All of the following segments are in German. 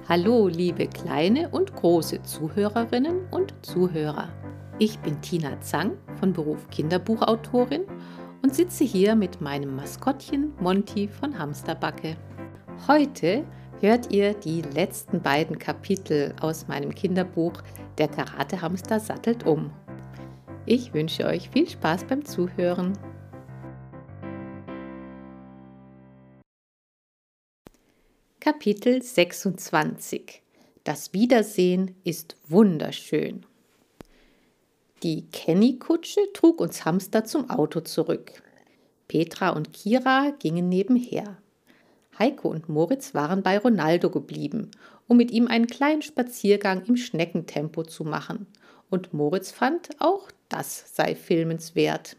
Hallo, liebe kleine und große Zuhörerinnen und Zuhörer. Ich bin Tina Zang, von Beruf Kinderbuchautorin, und sitze hier mit meinem Maskottchen Monty von Hamsterbacke. Heute hört ihr die letzten beiden Kapitel aus meinem Kinderbuch Der Karatehamster sattelt um. Ich wünsche euch viel Spaß beim Zuhören. Kapitel 26. Das Wiedersehen ist wunderschön. Die Kenny-Kutsche trug uns Hamster zum Auto zurück. Petra und Kira gingen nebenher. Heiko und Moritz waren bei Ronaldo geblieben, um mit ihm einen kleinen Spaziergang im Schneckentempo zu machen. Und Moritz fand, auch das sei filmenswert.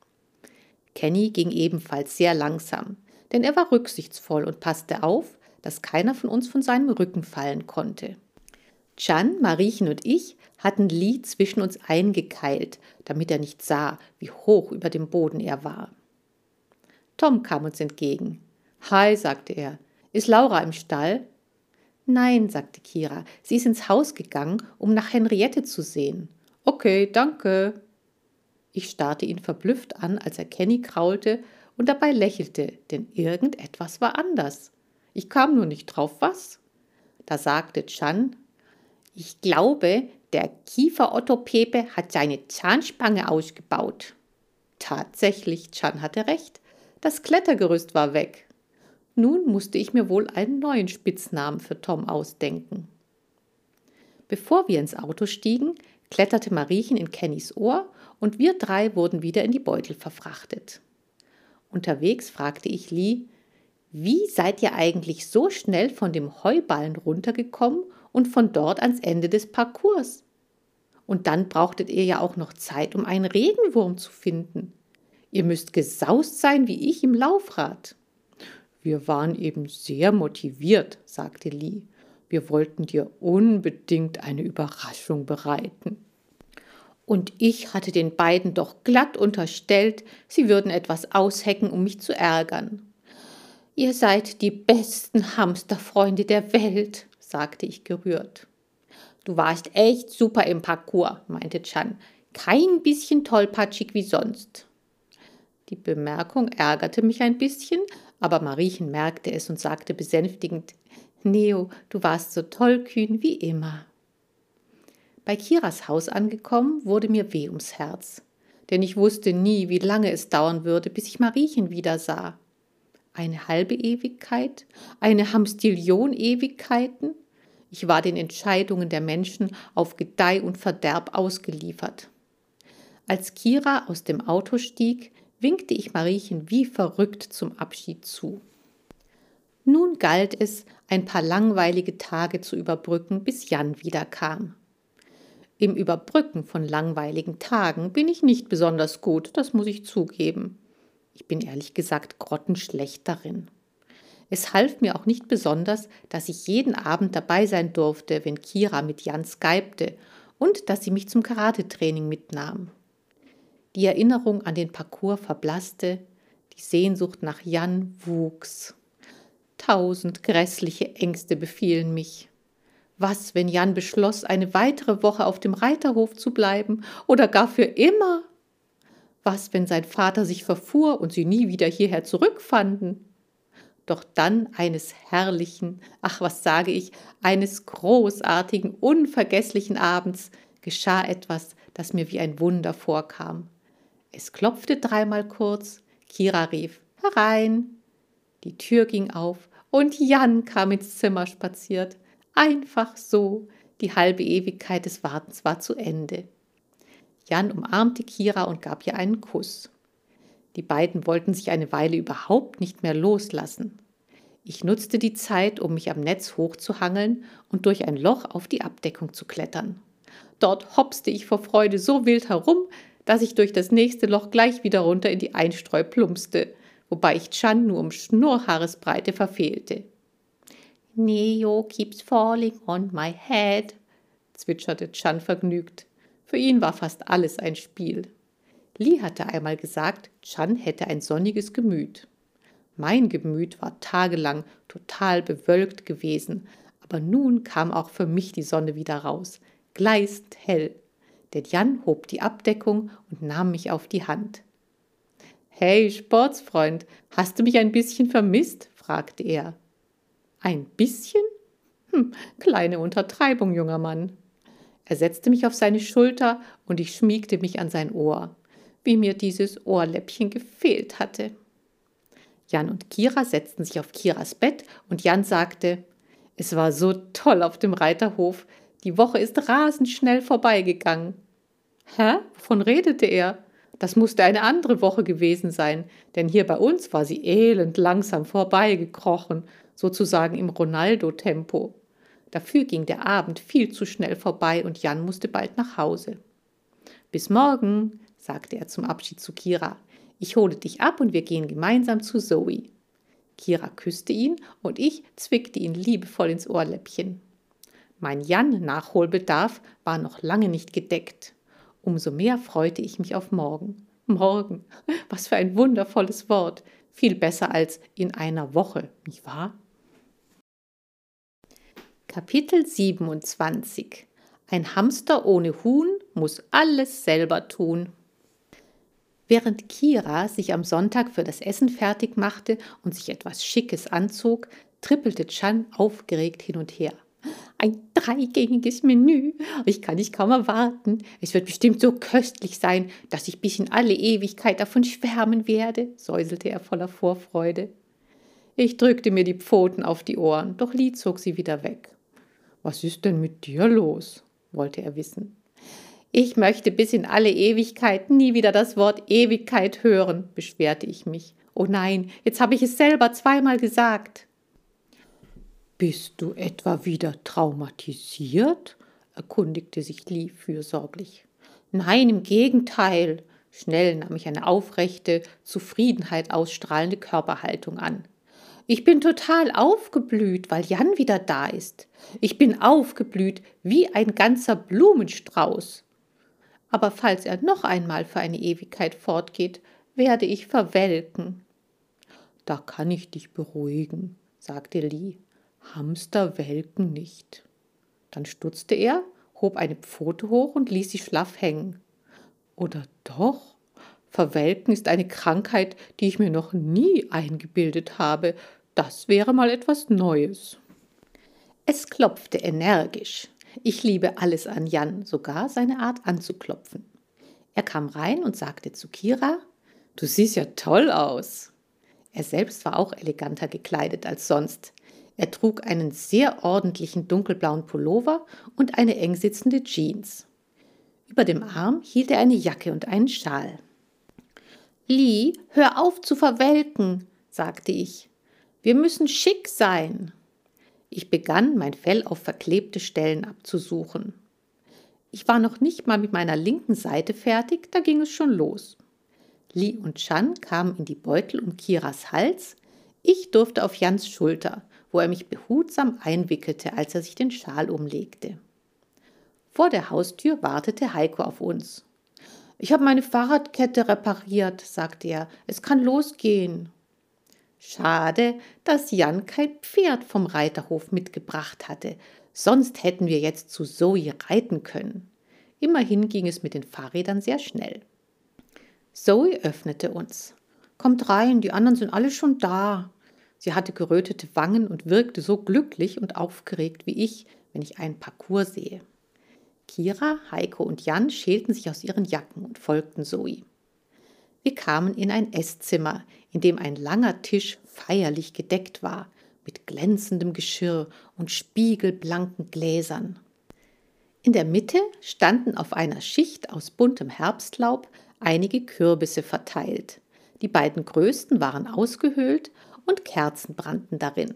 Kenny ging ebenfalls sehr langsam, denn er war rücksichtsvoll und passte auf, dass keiner von uns von seinem Rücken fallen konnte. Can, Mariechen und ich hatten Lee zwischen uns eingekeilt, damit er nicht sah, wie hoch über dem Boden er war. Tom kam uns entgegen. »Hi«, sagte er. »Ist Laura im Stall?« »Nein«, sagte Kira. »Sie ist ins Haus gegangen, um nach Henriette zu sehen.« »Okay, danke.« Ich starrte ihn verblüfft an, als er Kenny kraulte und dabei lächelte, denn irgendetwas war anders. Ich kam nur nicht drauf, was. Da sagte Can: »Ich glaube, der Kieferotto-Pepe hat seine Zahnspange ausgebaut.« Tatsächlich, Can hatte recht. Das Klettergerüst war weg. Nun musste ich mir wohl einen neuen Spitznamen für Tom ausdenken. Bevor wir ins Auto stiegen, kletterte Mariechen in Kennys Ohr und wir drei wurden wieder in die Beutel verfrachtet. Unterwegs fragte ich Lee: »Wie seid ihr eigentlich so schnell von dem Heuballen runtergekommen und von dort ans Ende des Parcours? Und dann brauchtet ihr ja auch noch Zeit, um einen Regenwurm zu finden. Ihr müsst gesaust sein wie ich im Laufrad.« »Wir waren eben sehr motiviert«, sagte Lee. »Wir wollten dir unbedingt eine Überraschung bereiten. Und ich hatte den beiden doch glatt unterstellt, sie würden etwas aushecken, um mich zu ärgern.« »Ihr seid die besten Hamsterfreunde der Welt«, sagte ich gerührt. »Du warst echt super im Parcours«, meinte Can. »Kein bisschen tollpatschig wie sonst.« Die Bemerkung ärgerte mich ein bisschen, aber Mariechen merkte es und sagte besänftigend: »Neo, du warst so tollkühn wie immer.« Bei Kiras Haus angekommen, wurde mir weh ums Herz, denn ich wusste nie, wie lange es dauern würde, bis ich Mariechen wieder sah. Eine halbe Ewigkeit? Eine Hamstillion Ewigkeiten? Ich war den Entscheidungen der Menschen auf Gedeih und Verderb ausgeliefert. Als Kira aus dem Auto stieg, winkte ich Mariechen wie verrückt zum Abschied zu. Nun galt es, ein paar langweilige Tage zu überbrücken, bis Jan wiederkam. Im Überbrücken von langweiligen Tagen bin ich nicht besonders gut, das muss ich zugeben. Ich bin ehrlich gesagt grottenschlecht darin. Es half mir auch nicht besonders, dass ich jeden Abend dabei sein durfte, wenn Kira mit Jan skypte, und dass sie mich zum Karatetraining mitnahm. Die Erinnerung an den Parcours verblasste, die Sehnsucht nach Jan wuchs. 1000 grässliche Ängste befielen mich. Was, wenn Jan beschloss, eine weitere Woche auf dem Reiterhof zu bleiben oder gar für immer? Was, wenn sein Vater sich verfuhr und sie nie wieder hierher zurückfanden? Doch dann eines herrlichen, ach was sage ich, eines großartigen, unvergesslichen Abends geschah etwas, das mir wie ein Wunder vorkam. Es klopfte dreimal kurz, Kira rief: »Herein!« Die Tür ging auf und Jan kam ins Zimmer spaziert. Einfach so, die halbe Ewigkeit des Wartens war zu Ende. Jan umarmte Kira und gab ihr einen Kuss. Die beiden wollten sich eine Weile überhaupt nicht mehr loslassen. Ich nutzte die Zeit, um mich am Netz hochzuhangeln und durch ein Loch auf die Abdeckung zu klettern. Dort hopste ich vor Freude so wild herum, dass ich durch das nächste Loch gleich wieder runter in die Einstreu plumpste, wobei ich Can nur um Schnurrhaaresbreite verfehlte. »Neo keeps falling on my head«, zwitscherte Can vergnügt. Für ihn war fast alles ein Spiel. Lee hatte einmal gesagt, Can hätte ein sonniges Gemüt. Mein Gemüt war tagelang total bewölkt gewesen, Aber nun kam auch für mich die Sonne wieder raus, gleißend hell. Denn Jan hob die Abdeckung und nahm mich auf die Hand. »Hey, Sportsfreund, hast du mich ein bisschen vermisst?« fragte er. »Ein bisschen? Kleine Untertreibung, junger Mann.« Er setzte mich auf seine Schulter und ich schmiegte mich an sein Ohr, wie mir dieses Ohrläppchen gefehlt hatte. Jan und Kira setzten sich auf Kiras Bett und Jan sagte, es war so toll auf dem Reiterhof, die Woche ist rasend schnell vorbeigegangen. Hä? Wovon redete er? Das musste eine andere Woche gewesen sein, denn hier bei uns war sie elend langsam vorbeigekrochen, sozusagen im Ronaldo-Tempo. Dafür ging der Abend viel zu schnell vorbei und Jan musste bald nach Hause. »Bis morgen«, sagte er zum Abschied zu Kira. »Ich hole dich ab und wir gehen gemeinsam zu Zoe.« Kira küsste ihn und ich zwickte ihn liebevoll ins Ohrläppchen. Mein Jan-Nachholbedarf war noch lange nicht gedeckt. Umso mehr freute ich mich auf morgen. Morgen, was für ein wundervolles Wort. Viel besser als in einer Woche, nicht wahr? Kapitel 27. Ein Hamster ohne Huhn muss alles selber tun. Während Kira sich am Sonntag für das Essen fertig machte und sich etwas Schickes anzog, trippelte Chan aufgeregt hin und her. Ein dreigängiges Menü. Ich kann nicht kaum erwarten. Es wird bestimmt so köstlich sein, dass ich bis in alle Ewigkeit davon schwärmen werde, säuselte er voller Vorfreude. Ich drückte mir die Pfoten auf die Ohren, doch Lee zog sie wieder weg. Was ist denn mit dir los? Wollte er wissen. Ich möchte bis in alle Ewigkeit nie wieder das Wort Ewigkeit hören, beschwerte ich mich. Oh nein, jetzt habe ich es selber zweimal gesagt. Bist du etwa wieder traumatisiert? Erkundigte sich Lee fürsorglich. Nein, im Gegenteil. Schnell nahm ich eine aufrechte, Zufriedenheit ausstrahlende Körperhaltung an. Ich bin total aufgeblüht, weil Jan wieder da ist. Ich bin aufgeblüht wie ein ganzer Blumenstrauß. Aber falls er noch einmal für eine Ewigkeit fortgeht, werde ich verwelken. Da kann ich dich beruhigen, sagte Lee. Hamster welken nicht. Dann stutzte er, hob eine Pfote hoch und ließ sie schlaff hängen. Oder doch? Verwelken ist eine Krankheit, die ich mir noch nie eingebildet habe. Das wäre mal etwas Neues. Es klopfte energisch. Ich liebe alles an Jan, sogar seine Art anzuklopfen. Er kam rein und sagte zu Kira, »Du siehst ja toll aus.« Er selbst war auch eleganter gekleidet als sonst. Er trug einen sehr ordentlichen dunkelblauen Pullover und eine eng sitzende Jeans. Über dem Arm hielt er eine Jacke und einen Schal. »Lee, hör auf zu verwelken«, sagte ich. »Wir müssen schick sein.« Ich begann, mein Fell auf verklebte Stellen abzusuchen. Ich war noch nicht mal mit meiner linken Seite fertig, da ging es schon los. Lee und Chan kamen in die Beutel um Kiras Hals. Ich durfte auf Jans Schulter, wo er mich behutsam einwickelte, als er sich den Schal umlegte. Vor der Haustür wartete Heiko auf uns. »Ich habe meine Fahrradkette repariert«, sagte er. »Es kann losgehen.« Schade, dass Jan kein Pferd vom Reiterhof mitgebracht hatte, sonst hätten wir jetzt zu Zoe reiten können. Immerhin ging es mit den Fahrrädern sehr schnell. Zoe öffnete uns. »Kommt rein, die anderen sind alle schon da.« Sie hatte gerötete Wangen und wirkte so glücklich und aufgeregt wie ich, wenn ich einen Parcours sehe. Kira, Heiko und Jan schälten sich aus ihren Jacken und folgten Zoe. Wir kamen in ein Esszimmer, in dem ein langer Tisch feierlich gedeckt war, mit glänzendem Geschirr und spiegelblanken Gläsern. In der Mitte standen auf einer Schicht aus buntem Herbstlaub einige Kürbisse verteilt. Die beiden größten waren ausgehöhlt und Kerzen brannten darin.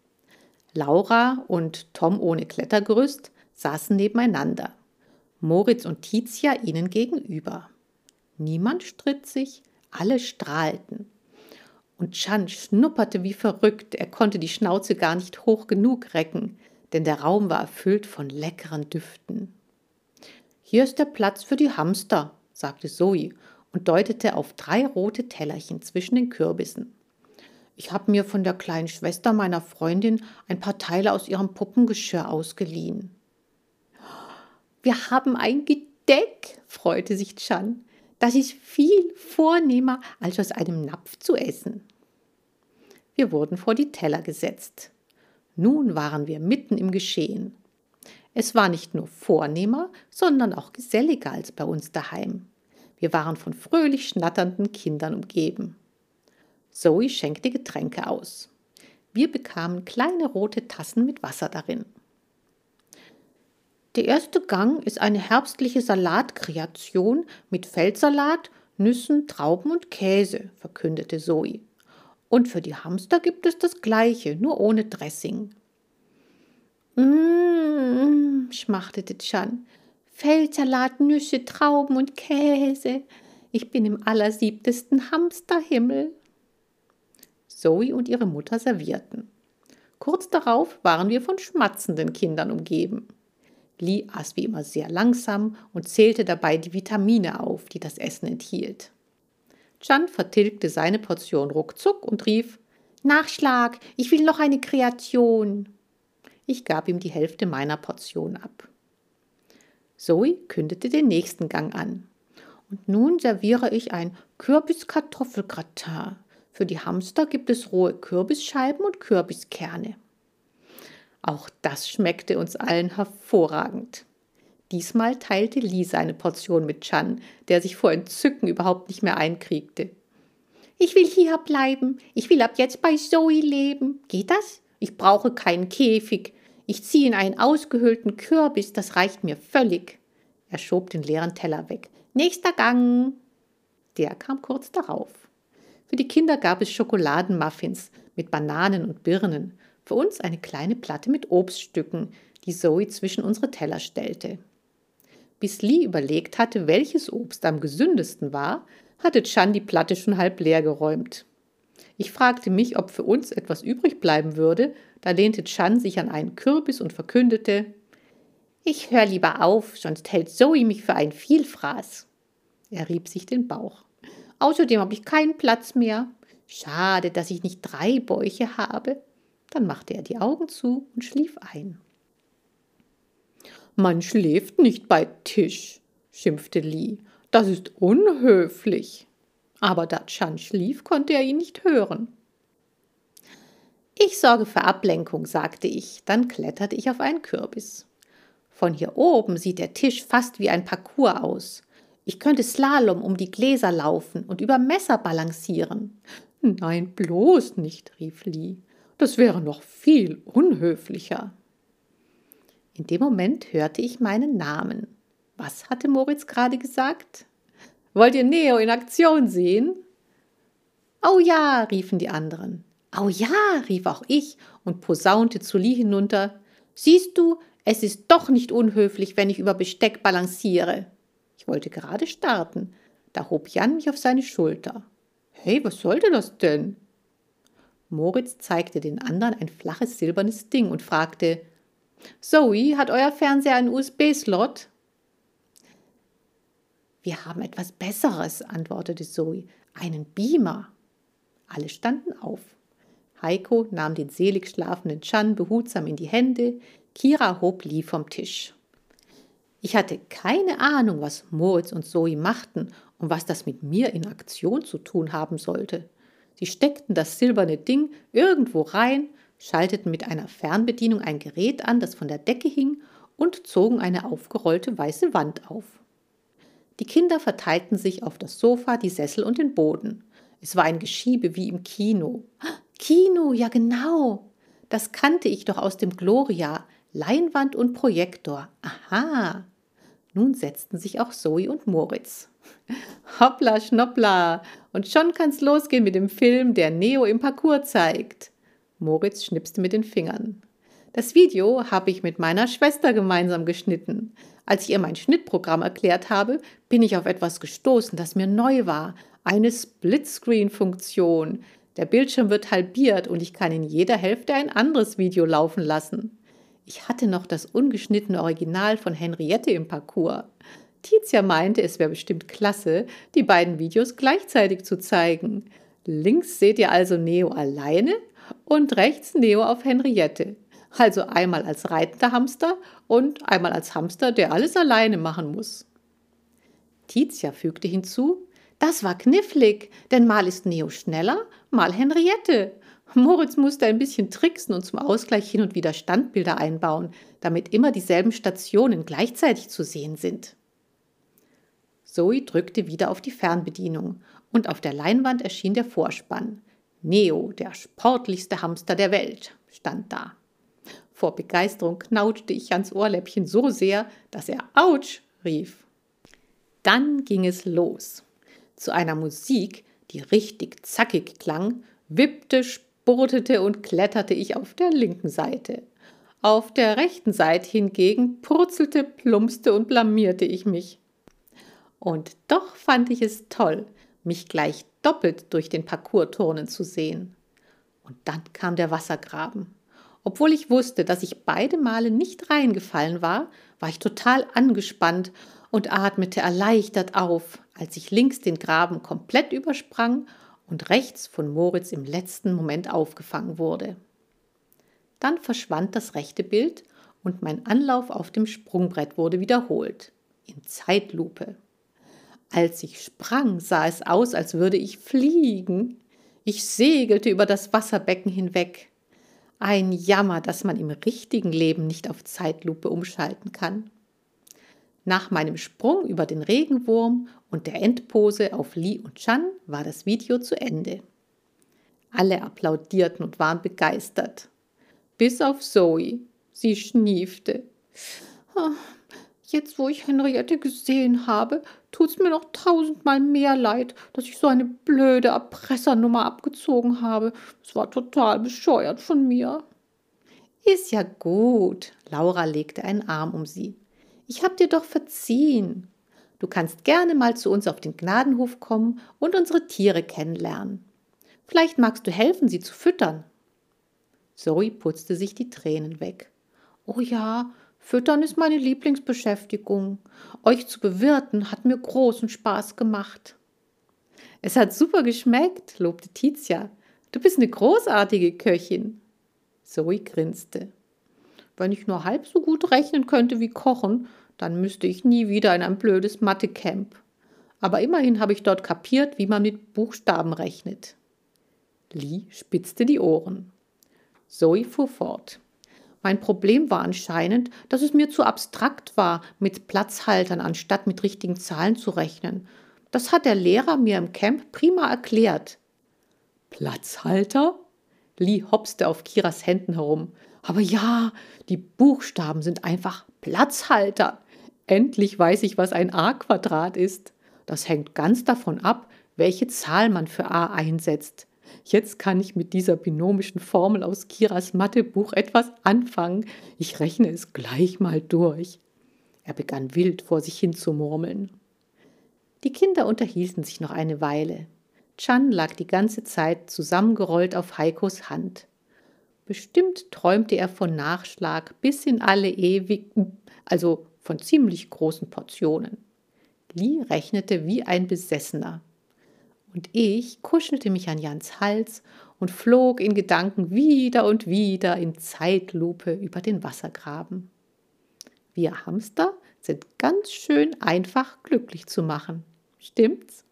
Laura und Tom ohne Klettergerüst saßen nebeneinander, Moritz und Titia ihnen gegenüber. Niemand stritt sich, alle strahlten. Und Chan schnupperte wie verrückt, er konnte die Schnauze gar nicht hoch genug recken, denn der Raum war erfüllt von leckeren Düften. »Hier ist der Platz für die Hamster«, sagte Zoe und deutete auf 3 rote Tellerchen zwischen den Kürbissen. Ich habe mir von der kleinen Schwester meiner Freundin ein paar Teile aus ihrem Puppengeschirr ausgeliehen. Wir haben ein Gedeck, freute sich Chan. Das ist viel vornehmer, als aus einem Napf zu essen. Wir wurden vor die Teller gesetzt. Nun waren wir mitten im Geschehen. Es war nicht nur vornehmer, sondern auch geselliger als bei uns daheim. Wir waren von fröhlich schnatternden Kindern umgeben. Zoe schenkte Getränke aus. Wir bekamen kleine rote Tassen mit Wasser darin. Der erste Gang ist eine herbstliche Salatkreation mit Feldsalat, Nüssen, Trauben und Käse, verkündete Zoe. Und für die Hamster gibt es das Gleiche, nur ohne Dressing. Schmachtete Chan. Feldsalat, Nüsse, Trauben und Käse. Ich bin im allersiebtesten Hamsterhimmel. Zoe und ihre Mutter servierten. Kurz darauf waren wir von schmatzenden Kindern umgeben. Lee aß wie immer sehr langsam und zählte dabei die Vitamine auf, die das Essen enthielt. Chan vertilgte seine Portion ruckzuck und rief: Nachschlag, ich will noch eine Kreation. Ich gab ihm die Hälfte meiner Portion ab. Zoe kündete den nächsten Gang an. Und nun serviere ich ein Kürbis-Kartoffelgratin. Für die Hamster gibt es rohe Kürbisscheiben und Kürbiskerne. Auch das schmeckte uns allen hervorragend. Diesmal teilte Lee seine Portion mit Chan, der sich vor Entzücken überhaupt nicht mehr einkriegte. Ich will hier bleiben. Ich will ab jetzt bei Zoe leben. Geht das? Ich brauche keinen Käfig. Ich ziehe in einen ausgehöhlten Kürbis, das reicht mir völlig. Er schob den leeren Teller weg. Nächster Gang. Der kam kurz darauf. Für die Kinder gab es Schokoladenmuffins mit Bananen und Birnen. Für uns eine kleine Platte mit Obststücken, die Zoe zwischen unsere Teller stellte. Bis Lee überlegt hatte, welches Obst am gesündesten war, hatte Chan die Platte schon halb leer geräumt. Ich fragte mich, ob für uns etwas übrig bleiben würde, da lehnte Chan sich an einen Kürbis und verkündete: Ich höre lieber auf, sonst hält Zoe mich für einen Vielfraß. Er rieb sich den Bauch. Außerdem habe ich keinen Platz mehr. Schade, dass ich nicht 3 Bäuche habe. Dann machte er die Augen zu und schlief ein. Man schläft nicht bei Tisch, schimpfte Lee. Das ist unhöflich. Aber da Chan schlief, konnte er ihn nicht hören. Ich sorge für Ablenkung, sagte ich. Dann kletterte ich auf einen Kürbis. Von hier oben sieht der Tisch fast wie ein Parcours aus. Ich könnte Slalom um die Gläser laufen und über Messer balancieren. Nein, bloß nicht, rief Lee. Das wäre noch viel unhöflicher. In dem Moment hörte ich meinen Namen. Was hatte Moritz gerade gesagt? Wollt ihr Neo in Aktion sehen? Oh ja, riefen die anderen. Oh ja, rief auch ich und posaunte zu Lee hinunter. Siehst du, es ist doch nicht unhöflich, wenn ich über Besteck balanciere. Ich wollte gerade starten. Da hob Jan mich auf seine Schulter. Hey, was sollte das denn? Moritz zeigte den anderen ein flaches silbernes Ding und fragte: Zoe, hat euer Fernseher einen USB-Slot? Wir haben etwas Besseres, antwortete Zoe. Einen Beamer. Alle standen auf. Heiko nahm den selig schlafenden Chan behutsam in die Hände, Kira hob Lee vom Tisch. Ich hatte keine Ahnung, was Moritz und Zoe machten und was das mit mir in Aktion zu tun haben sollte. Sie steckten das silberne Ding irgendwo rein, schalteten mit einer Fernbedienung ein Gerät an, das von der Decke hing, und zogen eine aufgerollte weiße Wand auf. Die Kinder verteilten sich auf das Sofa, die Sessel und den Boden. Es war ein Geschiebe wie im Kino. Kino, ja genau. Das kannte ich doch aus dem Gloria. Leinwand und Projektor. Aha. Nun setzten sich auch Zoe und Moritz. Hoppla, schnoppla. Und schon kann's losgehen mit dem Film, der Neo im Parcours zeigt. Moritz schnipste mit den Fingern. Das Video habe ich mit meiner Schwester gemeinsam geschnitten. Als ich ihr mein Schnittprogramm erklärt habe, bin ich auf etwas gestoßen, das mir neu war. Eine Splitscreen-Funktion. Der Bildschirm wird halbiert und ich kann in jeder Hälfte ein anderes Video laufen lassen. Ich hatte noch das ungeschnittene Original von Henriette im Parcours. Tizia meinte, es wäre bestimmt klasse, die beiden Videos gleichzeitig zu zeigen. Links seht ihr also Neo alleine und rechts Neo auf Henriette. Also einmal als reitender Hamster und einmal als Hamster, der alles alleine machen muss. Titia fügte hinzu: Das war knifflig, denn mal ist Neo schneller, mal Henriette. Moritz musste ein bisschen tricksen und zum Ausgleich hin und wieder Standbilder einbauen, damit immer dieselben Stationen gleichzeitig zu sehen sind. Zoe drückte wieder auf die Fernbedienung und auf der Leinwand erschien der Vorspann. Neo, der sportlichste Hamster der Welt, stand da. Vor Begeisterung knauschte ich ans Ohrläppchen so sehr, dass er Autsch rief. Dann ging es los. Zu einer Musik, die richtig zackig klang, wippte, spurtete und kletterte ich auf der linken Seite. Auf der rechten Seite hingegen purzelte, plumpste und blamierte ich mich. Und doch fand ich es toll, mich gleich doppelt durch den Parcours turnen zu sehen. Und dann kam der Wassergraben. Obwohl ich wusste, dass ich beide Male nicht reingefallen war, war ich total angespannt und atmete erleichtert auf, als ich links den Graben komplett übersprang und rechts von Moritz im letzten Moment aufgefangen wurde. Dann verschwand das rechte Bild und mein Anlauf auf dem Sprungbrett wurde wiederholt, in Zeitlupe. Als ich sprang, sah es aus, als würde ich fliegen. Ich segelte über das Wasserbecken hinweg. Ein Jammer, dass man im richtigen Leben nicht auf Zeitlupe umschalten kann. Nach meinem Sprung über den Regenwurm und der Endpose auf Li und Chan war das Video zu Ende. Alle applaudierten und waren begeistert. Bis auf Zoe. Sie schniefte. Jetzt, wo ich Henriette gesehen habe, tut's mir noch 1000-mal mehr leid, dass ich so eine blöde Erpressernummer abgezogen habe. Es war total bescheuert von mir. Ist ja gut. Laura legte einen Arm um sie. Ich hab dir doch verziehen. Du kannst gerne mal zu uns auf den Gnadenhof kommen und unsere Tiere kennenlernen. Vielleicht magst du helfen, sie zu füttern. Zoe putzte sich die Tränen weg. Oh ja, Füttern ist meine Lieblingsbeschäftigung. Euch zu bewirten hat mir großen Spaß gemacht. Es hat super geschmeckt, lobte Titia. Du bist eine großartige Köchin. Zoe grinste. Wenn ich nur halb so gut rechnen könnte wie kochen, dann müsste ich nie wieder in ein blödes Mathecamp. Aber immerhin habe ich dort kapiert, wie man mit Buchstaben rechnet. Li spitzte die Ohren. Zoe fuhr fort. Mein Problem war anscheinend, dass es mir zu abstrakt war, mit Platzhaltern anstatt mit richtigen Zahlen zu rechnen. Das hat der Lehrer mir im Camp prima erklärt. Platzhalter? Li hopste auf Kiras Händen herum. Aber ja, die Buchstaben sind einfach Platzhalter. Endlich weiß ich, was ein A-Quadrat ist. Das hängt ganz davon ab, welche Zahl man für A einsetzt. Jetzt kann ich mit dieser binomischen Formel aus Kiras Mathebuch etwas anfangen. Ich rechne es gleich mal durch. Er begann wild vor sich hin zu murmeln. Die Kinder unterhielten sich noch eine Weile. Chan lag die ganze Zeit zusammengerollt auf Heikos Hand. Bestimmt träumte er von Nachschlag bis in alle ewigen, also von ziemlich großen Portionen. Li rechnete wie ein Besessener. Und ich kuschelte mich an Jans Hals und flog in Gedanken wieder und wieder in Zeitlupe über den Wassergraben. Wir Hamster sind ganz schön einfach glücklich zu machen. Stimmt's?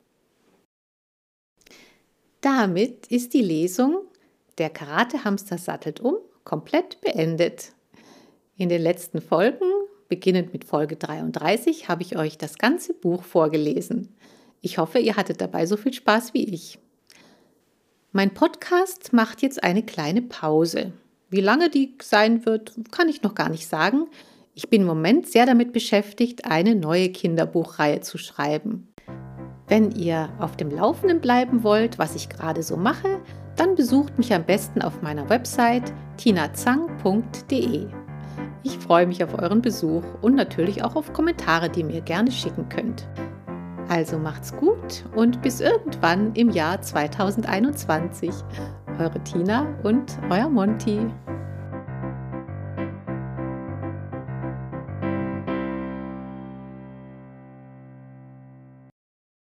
Damit ist die Lesung Der Karate-Hamster sattelt um komplett beendet. In den letzten Folgen, beginnend mit Folge 33, habe ich euch das ganze Buch vorgelesen. Ich hoffe, ihr hattet dabei so viel Spaß wie ich. Mein Podcast macht jetzt eine kleine Pause. Wie lange die sein wird, kann ich noch gar nicht sagen. Ich bin im Moment sehr damit beschäftigt, eine neue Kinderbuchreihe zu schreiben. Wenn ihr auf dem Laufenden bleiben wollt, was ich gerade so mache, dann besucht mich am besten auf meiner Website tinazang.de. Ich freue mich auf euren Besuch und natürlich auch auf Kommentare, die ihr mir gerne schicken könnt. Also macht's gut und bis irgendwann im Jahr 2021. Eure Tina und euer Monty.